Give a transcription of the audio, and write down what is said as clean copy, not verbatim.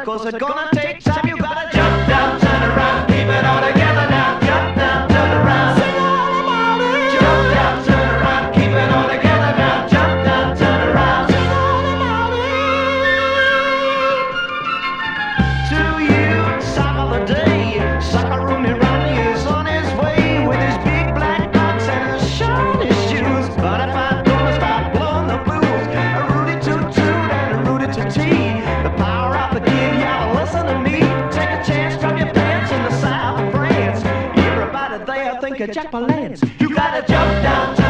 'cause it's gonna take time. You gotta jump down, turn around, keep it all together now. Jump down, turn around, sing all about it. Jump down, turn around, keep it all together now. Jump down, turn around, sing all about it. To you, song of the day, Sakaroon Ronnie is on his way with his big black box and his shiny shoes. But if I'm gonna start blowing the blues, a Rudy toot toot and a Rudy toot tee. The power of the kid, y'all listen to me. Take a chance, drop your pants in the south of France. Everybody there think of Jack Palance. You gotta jump down.